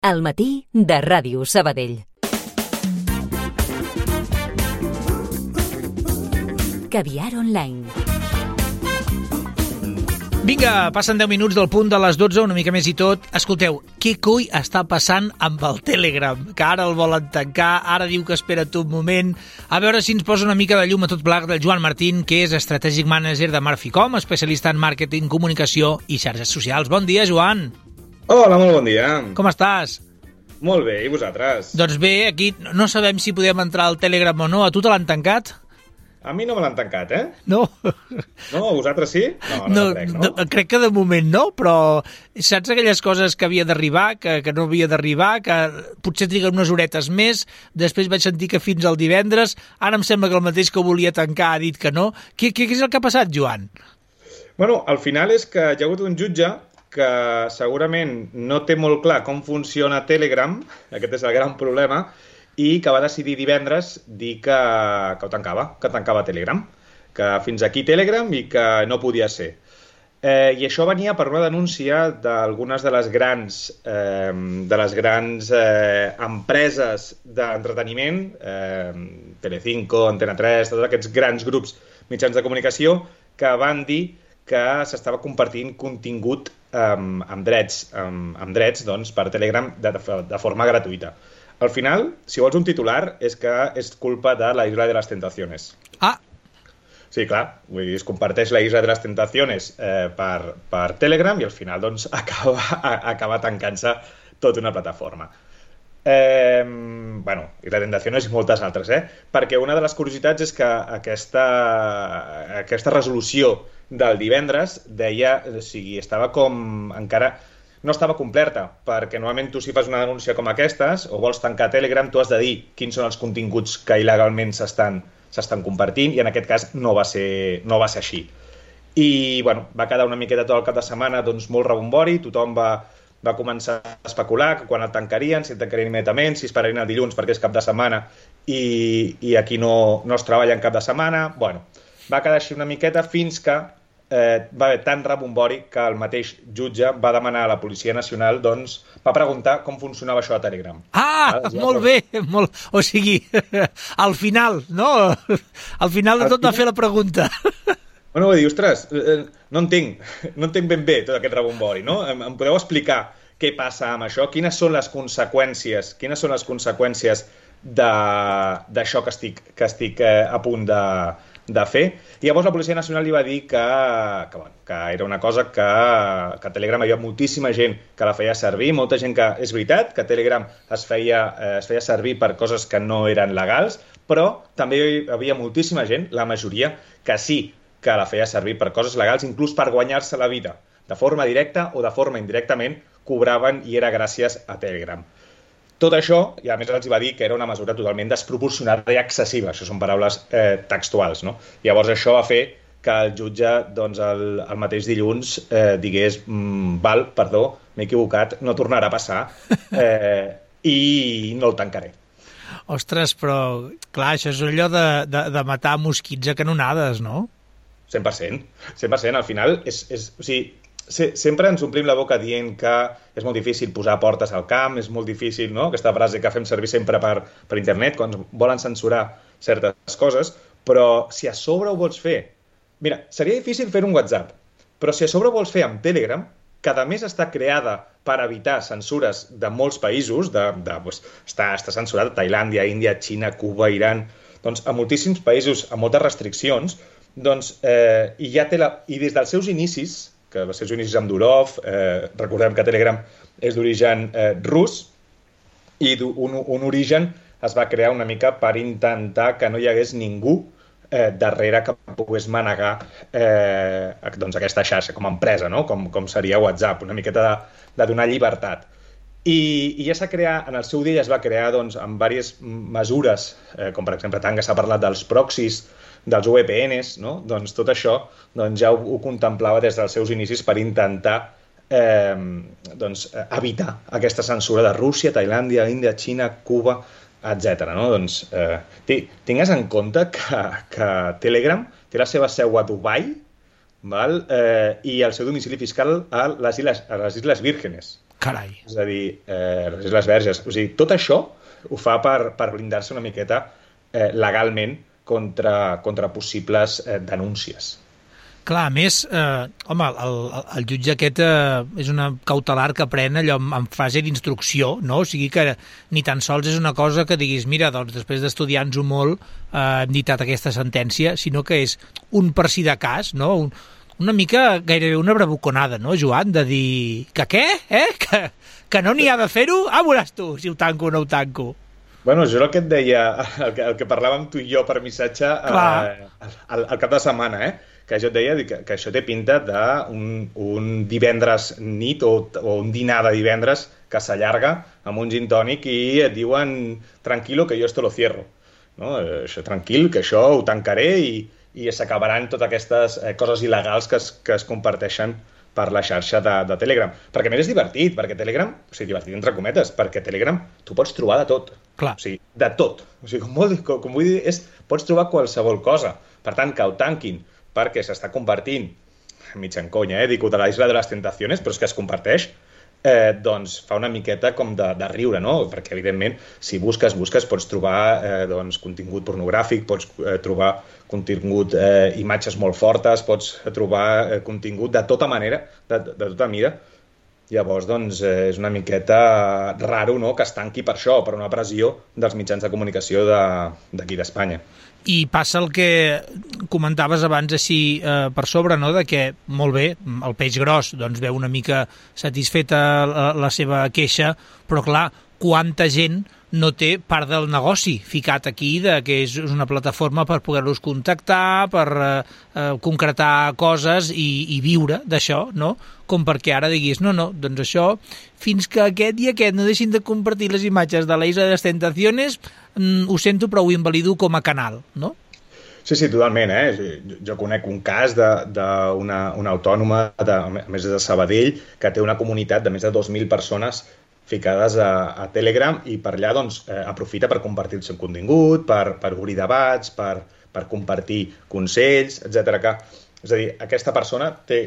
Al matí de Ràdio Sabadell. Caviar Online. Vinga, passen 10 minuts del punt de les 12, una mica més i tot. Escolteu, què coi està passant amb el Telegram? Que ara el volen tancar, ara diu que espera't un moment. A veure si ens posa una mica de llum a tot plegat del Joan Martín, que és Strategic Manager de Marficom, especialista en màrqueting, comunicació i xarxes socials. Bon dia, Joan. Hola, molt bon dia. Com estàs? Molt bé, i vosaltres? Doncs bé, aquí no sabem si podem entrar al Telegram o no. A tu te l'han tancat? A mi no me l'han tancat, eh? No. No, a vosaltres sí? No crec, no? Crec que de moment no, però saps aquelles coses que havia d'arribar, que no havia d'arribar, que potser triguen unes horetes més, després vaig sentir que fins al divendres, ara em sembla que el mateix que volia tancar ha dit que no. Què és el que ha passat, Joan? Bueno, al final és que hi ha hagut un jutge que segurament no té molt clar com funciona Telegram, aquest és el gran problema, i que va decidir divendres dir que ho tancava Telegram, que fins aquí Telegram i que no podia ser. I això venia per una denúncia d'algunes de les grans empreses d'entreteniment, Telecinco, Antena 3, tots aquests grans grups mitjans de comunicació, que van dir que s'estava compartint contingut amb drets doncs, per Telegram de forma gratuïta. Al final, si vols un titular, és que és culpa de la Isla de les Tentaciones. Ah! Sí, clar, vull dir, es comparteix la Isla de les Tentaciones per Telegram i al final doncs, acaba tancant-se tota una plataforma. Bueno, Isla de Tentaciones i moltes altres, perquè una de les curiositats és que aquesta resolució del divendres deia, o sigui, estava com encara no estava completa, perquè normalment tu si fas una denúncia com aquestes o vols tancar Telegram, tu has de dir quins són els continguts que il·legalment s'estan compartint i en aquest cas no va ser així. I bueno, va quedar una miqueta tot el cap de setmana doncs, molt rebombori, tothom va començar a especular que quan el tancarien, si el tancarien immediatament, si esperarien el dilluns perquè és cap de setmana i aquí no es treballa en cap de setmana. Bueno, va quedar així una miqueta fins que va haver tant rebombori que el mateix jutge va demanar a la Policia Nacional, doncs, va preguntar com funcionava això a Telegram. Ah, molt bé, o sigui, al final, no? Al final de tot va fer la pregunta. Bueno, vull dir, ostres, no entenc ben bé tot aquest rebombori, no? Em podeu explicar què passa amb això? Quines són les conseqüències d'això que estic a punt de fer? I llavors la Policia Nacional li va dir que era una cosa que Telegram hi havia moltíssima gent que la feia servir, molta gent que, és veritat, que Telegram es feia servir per coses que no eren legals, però també hi havia moltíssima gent, la majoria, que sí que la feia servir per coses legals, inclús per guanyar-se la vida. De forma directa o de forma indirectament cobraven i era gràcies a Telegram. Tot això, i a més els va dir que era una mesura totalment desproporcionada i excessiva, això són paraules textuals, no? Llavors això va fer que el jutge doncs, el mateix dilluns digués val, perdó, m'he equivocat, no tornarà a passar i no el tancaré. Ostres, però clar, això és allò de matar mosquits a canonades, no? 100%, al final o sigui, sempre ens omplim la boca dient que és molt difícil posar portes al camp, és molt difícil, no? Aquesta frase que fem servir sempre per internet, quan volen censurar certes coses, però si a sobre ho vols fer... Mira, seria difícil fer un WhatsApp, però si a sobre ho vols fer amb Telegram, que a més està creada per evitar censures de molts països, està censurat a Tailàndia, Índia, Xina, Cuba, Iran, doncs a moltíssims països amb moltes restriccions, doncs, i des dels seus inicis, que els seus inicis amb Durov, recordem que Telegram és d'origen rus, i un origen es va crear una mica per intentar que no hi hagués ningú darrere que pogués manegar doncs, aquesta xarxa com a empresa, no? Com seria WhatsApp, una miqueta de donar llibertat. I ja s'ha creat, en el seu dia ja es va crear doncs, amb diverses mesures, com per exemple tant que s'ha parlat dels proxys, dels VPNs, no? Doncs tot això ja ho contemplava des dels seus inicis per intentar evitar aquesta censura de Rússia, Tailàndia, Índia, Xina, Cuba, etc. No? Doncs, tingues en compte que Telegram té la seva seu a Dubai, val? I el seu domicili fiscal a les Illes Vírgenes. Carai. És a dir, les Isles Verges. O sigui, tot això ho fa per blindar-se una miqueta legalment contra possibles denúncies. Clar, a més, home, el jutge aquest és una cautelar que pren allò en fase d'instrucció, no? O sigui que ni tan sols és una cosa que diguis, mira, doncs després d'estudiar-nos-ho molt hem dictat aquesta sentència, sinó que és un per si de cas, no? Una mica gairebé una bravuconada, no, Joan? De dir, que què? Que no n'hi ha de fer-ho? Ah, veuràs tu, si ho tanco o no ho tanco. Bueno, jo el que et deia, el que parlàvem tu i jo per missatge al cap de setmana, que jo et deia que això té pinta d'un divendres nit o un dinar de divendres que s'allarga amb un gin tònic i et diuen tranquilo que yo esto lo cierro. No? Això, tranquil, que això ho tancaré i s'acabaran totes aquestes coses il·legals que es comparteixen per la xarxa de Telegram. Perquè a més és divertit, perquè Telegram, o sigui, divertit entre cometes, perquè Telegram tu pots trobar de tot. Clar. O sigui, de tot. O sigui, com vull dir, pots trobar qualsevol cosa. Per tant, que ho tanquin perquè s'està compartint, mig en conya, dic de la Isla de les Tentaciones, però és que es comparteix, doncs fa una miqueta com de riure, no? Perquè, evidentment, si busques, pots trobar contingut pornogràfic, pots trobar contingut, imatges molt fortes, pots trobar contingut de tota manera, de tota mida. Llavors, doncs, és una miqueta raro, no?, que es tanqui per això, per una pressió dels mitjans de comunicació d'aquí d'Espanya. I passa el que comentaves abans així per sobre, no?, de que, molt bé, el peix gros doncs veu una mica satisfeta la seva queixa, però clar, quanta gent no té part del negoci ficat aquí, que és una plataforma per poder-los contactar, per concretar coses i viure d'això, no? Com perquè ara diguis, no, doncs això, fins que aquest i aquest no deixin de compartir les imatges de la Isla de les Tentaciones, ho sento, però ho invalido com a canal, no? Sí, totalment, Jo conec un cas d'una autònoma, a més de Sabadell, que té una comunitat de més de 2.000 persones ficades a Telegram i per allà doncs, aprofita per compartir el seu contingut, per obrir debats, per compartir consells, etc. És a dir, aquesta persona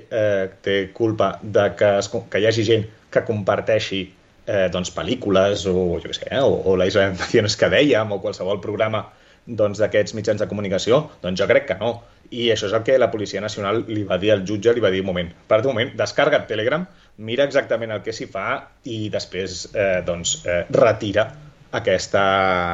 té culpa de que hi hagi gent que comparteixi pel·lícules o, jo què sé, o la Isla de Tentaciones que dèiem, o qualsevol programa d'aquests mitjans de comunicació, doncs jo crec que no. I això és el que la Policia Nacional li va dir al jutge, li va dir, un moment, descarrega't Telegram, mira exactament el que s'hi fa i després retira aquesta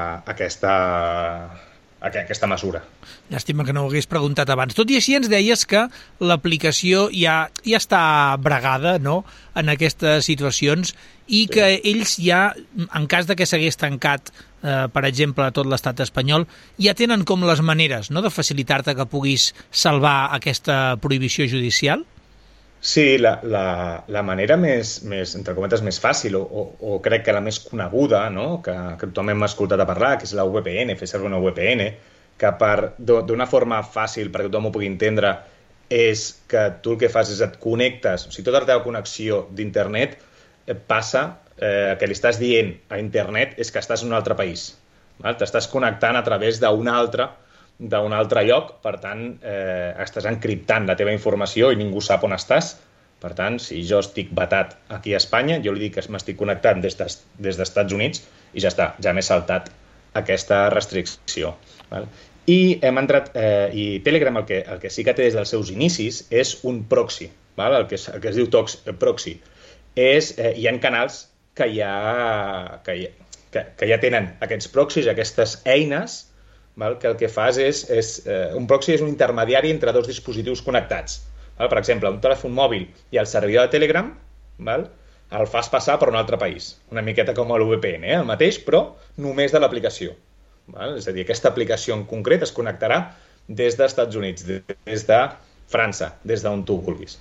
mesura. Llàstima que no ho hagués preguntat abans. Tot i així ens deies que l'aplicació ja està bregada, no?, en aquestes situacions i que ells ja, en cas de que s'hagués tancat, per exemple, a tot l'estat espanyol, ja tenen com les maneres, no?, de facilitar-te que puguis salvar aquesta prohibició judicial? Sí, la manera més, entre cometes, més fàcil o crec que la més coneguda, no?, que tothom hem escoltat a parlar, que és la VPN, fer servir una VPN, que d'una forma fàcil, perquè tothom ho pugui entendre, és que tu el que fas és et connectes, o sigui, tota la teva connexió d'internet passa, que li estàs dient a internet és que estàs en un altre país. T'estàs connectant a través d'un altre lloc, per tant, estàs encriptant la teva informació i ningú sap on estàs. Per tant, si jo estic vetat aquí a Espanya, jo li dic que m'estic connectant des dels Estats Units i ja està, ja m'he saltat aquesta restricció. I hem entrat, i Telegram el que sí que té des dels seus inicis és un proxy, el que es diu proxy. Hi ha canals que ja tenen aquests proxys, aquestes eines, que el que fas un proxy és un intermediari entre dos dispositius connectats. Per exemple, un telèfon mòbil i el servidor de Telegram el fas passar per un altre país. Una miqueta com a l'VPN, el mateix, però només de l'aplicació. És a dir, aquesta aplicació en concret es connectarà des dels Estats Units, des de França, des d'on tu vulguis.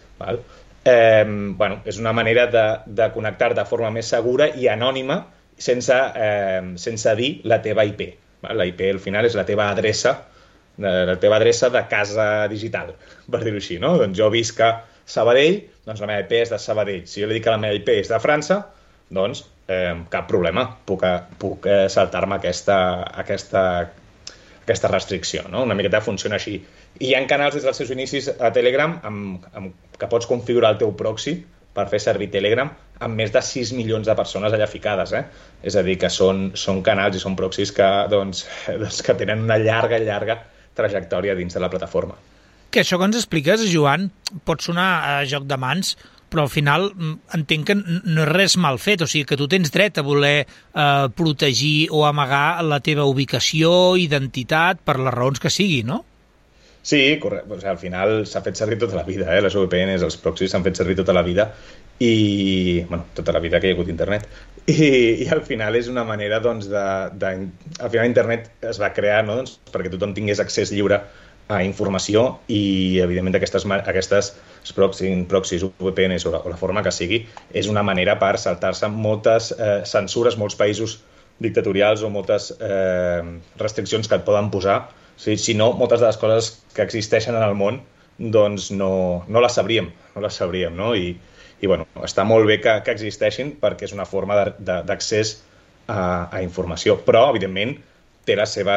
És una manera de connectar de forma més segura i anònima sense dir la teva IP. La IP al final és la teva adreça de casa digital, per dir-ho així, no? Doncs jo visc a Sabadell, doncs la meva IP és de Sabadell. Si jo li dic que la meva IP és de França, doncs cap problema, puc saltar-me aquesta restricció, no? Una miqueta funciona així. I hi ha canals des dels seus inicis a Telegram que pots configurar el teu proxy per fer servir Telegram amb més de 6 milions de persones allà ficades, És a dir, que són canals i són proxys que tenen una llarga trajectòria dins de la plataforma. Que això que ens expliques, Joan, pot sonar a joc de mans, però al final entenc que no és res mal fet, o sigui que tu tens dret a voler protegir o amagar la teva ubicació, identitat, per les raons que sigui, no? Sí, correcte. O sigui, al final s'ha fet servir tota la vida, les VPNs, els proxys s'han fet servir tota la vida i, tota la vida que hi ha hagut internet. I al final és una manera, al final internet es va crear, no? Perquè tothom tingués accés lliure a informació i, evidentment, aquestes proxys, VPNs o la forma que sigui, és una manera per saltar-se moltes censures, molts països dictatorials o moltes restriccions que et poden posar. Si no, moltes de les coses que existeixen en el món doncs no les sabríem, no? I està molt bé que existeixin perquè és una forma d'accés a informació, però, evidentment, té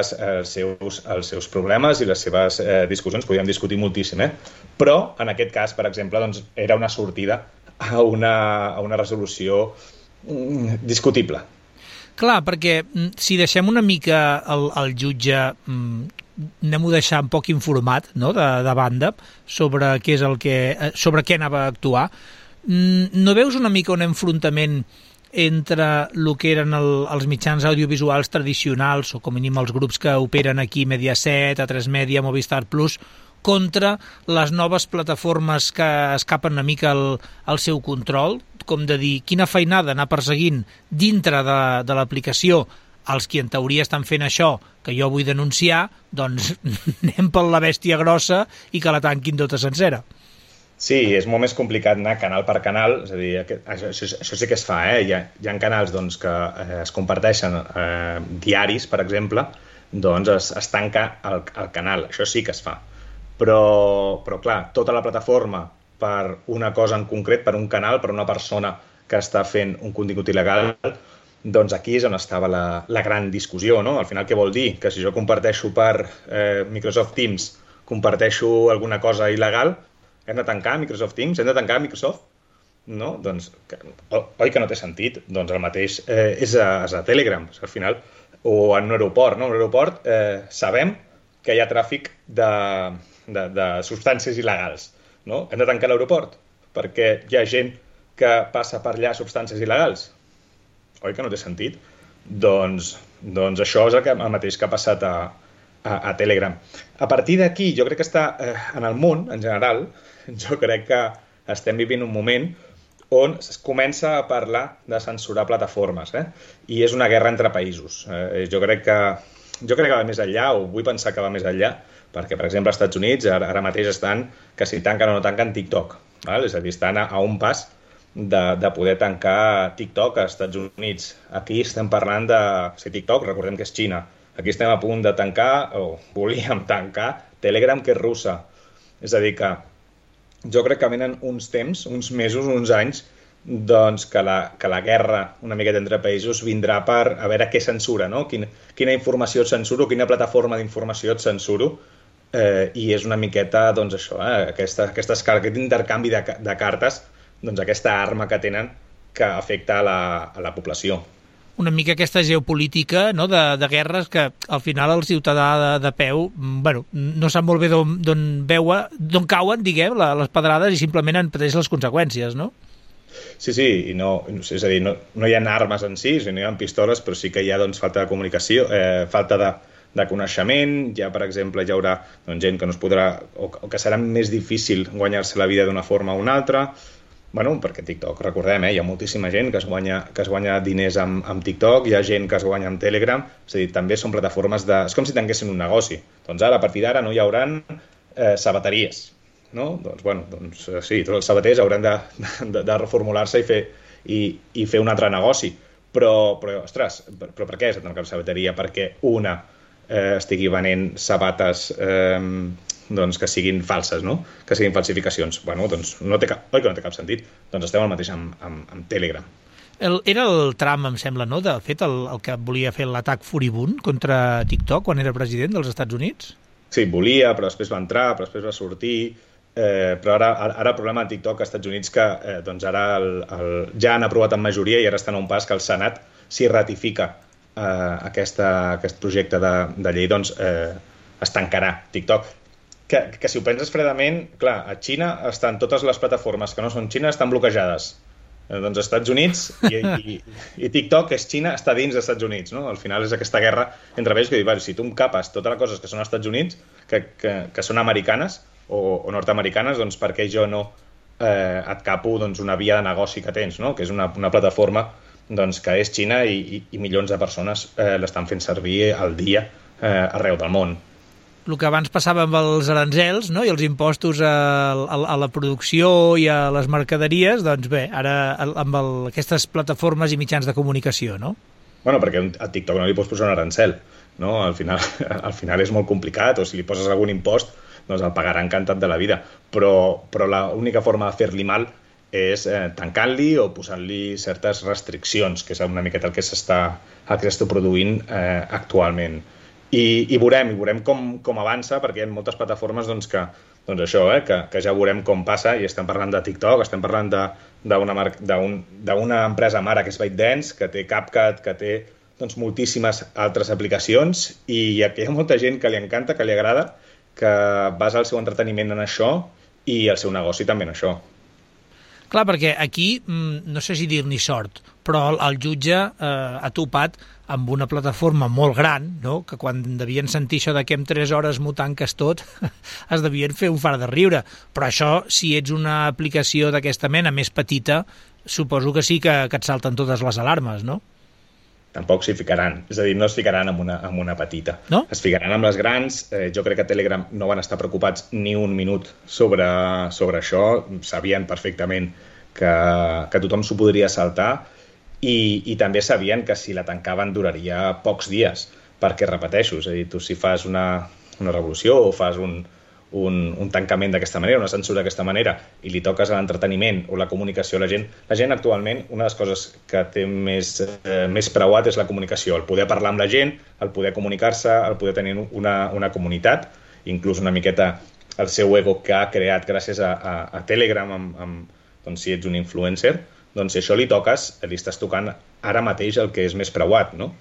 els seus problemes i les seves discussions, podríem discutir moltíssim, però en aquest cas, per exemple, era una sortida a una resolució discutible. Clar, perquè si deixem una mica el jutge, anem-ho a deixar un poc informat, no?, de banda sobre què anava a actuar, no veus una mica un enfrontament entre el que eren els mitjans audiovisuals tradicionals, o com a mínim els grups que operen aquí, Mediaset, A3 Media, Movistar Plus, contra les noves plataformes que escapen una mica al seu control, com de dir, quina feinada anar perseguint dintre de l'aplicació els qui en teoria estan fent això que jo vull denunciar, doncs anem per la bèstia grossa i que la tanquin tota sencera. Sí, és molt més complicat anar canal per canal, és a dir, això sí que es fa, Hi ha canals que es comparteixen diaris, per exemple, doncs es tanca el canal, això sí que es fa. Però clar, tota la plataforma per una cosa en concret, per un canal, per una persona que està fent un contingut il·legal, doncs aquí és on estava la gran discussió, no? Al final, què vol dir? Que si jo comparteixo per Microsoft Teams, comparteixo alguna cosa il·legal, hem de tancar Microsoft Teams? Hem de tancar Microsoft? No? Doncs, oi que no té sentit? Doncs el mateix és a Telegram, al final, o en un aeroport, no? En un aeroport sabem que hi ha tràfic de substàncies il·legals, no? Hem de tancar l'aeroport perquè hi ha gent que passa per allà substàncies il·legals. Oi que no té sentit? Doncs això és el mateix que ha passat a Telegram. A partir d'aquí, jo crec que està en el món, en general, jo crec que estem vivint un moment on es comença a parlar de censurar plataformes, i és una guerra entre països. Jo crec que va més enllà, o vull pensar que va més enllà, perquè, per exemple, als Estats Units ara mateix estan que si tanquen o no tanquen TikTok, és a dir, estan a un pas de poder tancar TikTok als Estats Units. Aquí estem parlant de... Si TikTok, recordem que és Xina. Aquí estem a punt de tancar, o volíem tancar, Telegram, que és russa. És a dir, que jo crec que venen uns temps, uns mesos, uns anys, doncs que la guerra una miqueta entre països vindrà per a veure què censura, no? Quina informació et censuro, quina plataforma d'informació et censuro, i és una miqueta, doncs això, aquest intercanvi de cartes, doncs aquesta arma que tenen que afecta a la població. Una mica aquesta geopolítica, no?, de guerres que al final el ciutadà de peu no sap molt bé d'on cauen, diguem, les pedrades, i simplement en pateix les conseqüències, no? Sí, i és a dir, no hi ha armes en si, no hi ha pistoles, però sí que hi ha falta de comunicació, falta de coneixement. Per exemple, hi haurà gent que no es podrà, o que serà més difícil guanyar-se la vida d'una forma o una altra, perquè TikTok, recordem, hi ha moltíssima gent que es guanya diners amb TikTok, hi ha gent que es guanya amb Telegram, és a dir, també són plataformes és com si tanquessin un negoci. Doncs ara, a partir d'ara, no hi hauran sabateries, no? Doncs sí, tots els sabaters hauran de reformular-se i fer un altre negoci. Però ostres, però per què s'ha tancat la sabateria? Perquè una estigui venent sabates que siguin falses, no? Que siguin falsificacions. Doncs oi que no té cap sentit. Doncs estem el mateix amb Telegram. Era el Trump, em sembla, no?, de fet, el que volia fer l'atac furibund contra TikTok quan era president dels Estats Units? Sí, volia, però després va entrar, però després va sortir. però ara el problema de TikTok als Estats Units que doncs ara ja han aprovat en majoria i ara estan a un pas que el Senat, si ratifica aquest projecte de llei, doncs es tancarà TikTok. Que si ho penses fredament, clar, a Xina estan totes les plataformes que no són Xina estan bloquejades. Doncs als Estats Units i TikTok és Xina, està dins dels Estats Units, no? Al final és aquesta guerra entre ells que diu, si tu em capes totes les coses que són als Estats Units, que són americanes o nord-americanes, doncs per què jo no et capo una via de negoci que tens, no? Que és una plataforma doncs, que és Xina i milions de persones l'estan fent servir al dia arreu del món. El que abans passava amb els aranzels, no? I els impostos a la producció i a les mercaderies, doncs bé, ara amb aquestes plataformes i mitjans de comunicació, no? Bueno, perquè a TikTok no li pots posar un arancel, no? Al final és molt complicat, o si li poses algun impost, doncs el pagarà encantat de la vida. Però l'única forma de fer-li mal és tancant-li o posant-li certes restriccions, que és una miqueta el que s'està produint actualment. I veurem com avança, perquè hi ha moltes plataformes que ja veurem com passa, i estem parlant de TikTok, estem parlant d'una empresa mare que és ByteDance, que té CapCut, que té moltíssimes altres aplicacions, i hi ha molta gent que li encanta, que li agrada, que basa el seu entreteniment en això i el seu negoci també en això. Clar, perquè aquí, no sé si dir-n'hi sort, però el jutge ha topat amb una plataforma molt gran, no? Que quan devien sentir això de que en 3 hores m'ho tanques tot, es devien fer un far de riure. Però això, si ets una aplicació d'aquesta mena més petita, suposo que sí que et salten totes les alarmes, no? Tampoc s'hi ficaran, és a dir, no es ficaran amb una petita. No? Es ficaran amb les grans. Jo crec que Telegram no van estar preocupats ni un minut sobre això. Sabien perfectament que tothom s'ho podria saltar i també sabien que si la tancaven duraria pocs dies, perquè, repeteixo, és a dir, tu si fas una revolució o fas un tancament d'aquesta manera, una censura d'aquesta manera, i li toques a l'entreteniment o la comunicació a la gent actualment, una de les coses que té més preuat és la comunicació, el poder parlar amb la gent, el poder comunicar-se, el poder tenir una comunitat, inclús una miqueta el seu ego que ha creat gràcies a Telegram, doncs si ets un influencer, doncs si això li toques, li estàs tocant ara mateix el que és més preuat, no?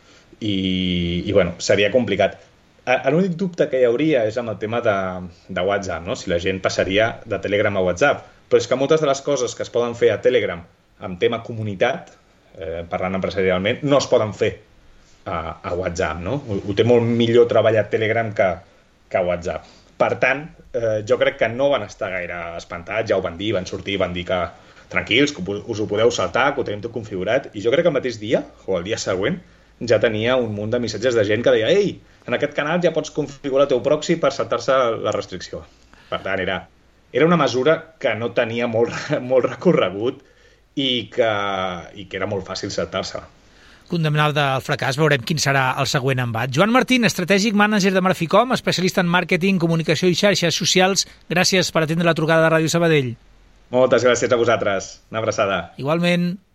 I bueno, seria complicat. L'únic dubte que hi hauria és amb el tema de WhatsApp, no? Si la gent passaria de Telegram a WhatsApp. Però és que moltes de les coses que es poden fer a Telegram amb tema comunitat, parlant empresarialment, no es poden fer a WhatsApp, no? Ho té molt millor treballat Telegram que WhatsApp. Per tant, jo crec que no van estar gaire espantats, ja ho van dir, van sortir, van dir que tranquils, que us ho podeu saltar, que ho tenim tot configurat, i jo crec que el mateix dia, o el dia següent, ja tenia un munt de missatges de gent que deia «Ei, en aquest canal ja pots configurar el teu proxy per saltar-se la restricció». Per tant, era una mesura que no tenia molt recorregut i que era molt fàcil saltar-se. Condemnada al fracàs, veurem quin serà el següent embat. Joan Martín, Strategic Manager de Marficom, especialista en màrqueting, comunicació i xarxes socials. Gràcies per atendre la trucada de Ràdio Sabadell. Moltes gràcies a vosaltres. Una abraçada. Igualment.